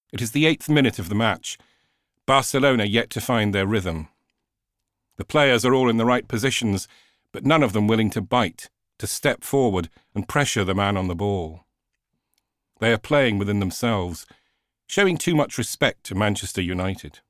It is the 8th minute of the match. Barcelona yet to find their rhythm. The players are all in the right positions, but none of them willing to bite, to step forward and pressure the man on the ball. They are playing within themselves, showing too much respect to Manchester United.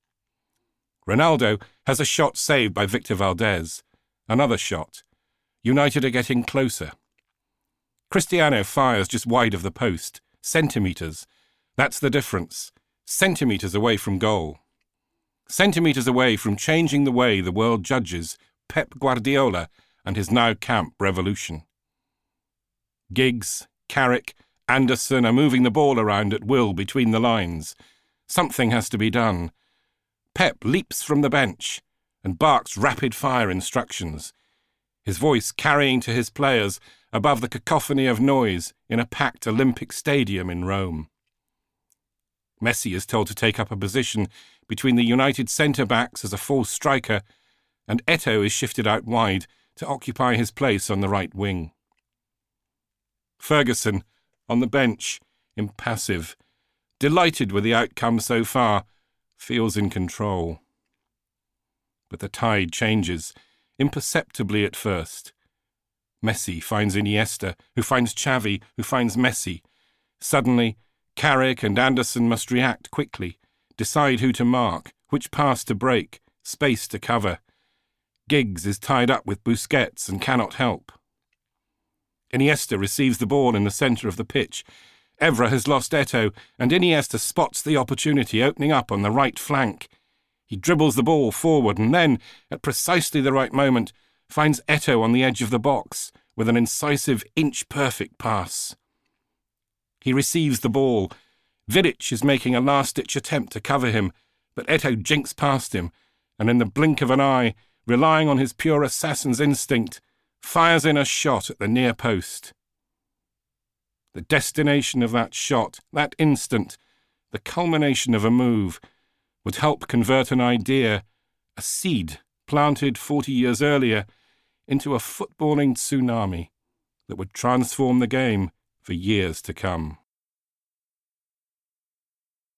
Ronaldo has a shot saved by Victor Valdez. Another shot. United are getting closer. Cristiano fires just wide of the post, centimetres. That's the difference. Centimetres away from goal. Centimetres away from changing the way the world judges Pep Guardiola and his now camp revolution. Giggs, Carrick, Anderson are moving the ball around at will between the lines. Something has to be done. Pep leaps from the bench and barks rapid-fire instructions, his voice carrying to his players above the cacophony of noise in a packed Olympic stadium in Rome. Messi is told to take up a position between the United centre-backs as a false striker, and Eto'o is shifted out wide to occupy his place on the right wing. Ferguson, on the bench, impassive, delighted with the outcome so far, feels in control. But the tide changes, imperceptibly at first. Messi finds Iniesta, who finds Xavi, who finds Messi. Suddenly, Carrick and Anderson must react quickly, decide who to mark, which pass to break, space to cover. Giggs is tied up with Busquets and cannot help. Iniesta receives the ball in the centre of the pitch. Evra has lost Eto'o, and Iniesta spots the opportunity opening up on the right flank. He dribbles the ball forward and then, at precisely the right moment, finds Eto'o on the edge of the box with an incisive inch-perfect pass. He receives the ball. Vidic is making a last-ditch attempt to cover him, but Eto'o jinks past him, and in the blink of an eye, relying on his pure assassin's instinct, fires in a shot at the near post. The destination of that shot, that instant, the culmination of a move, would help convert an idea, a seed planted 40 years earlier, into a footballing tsunami that would transform the game for years to come.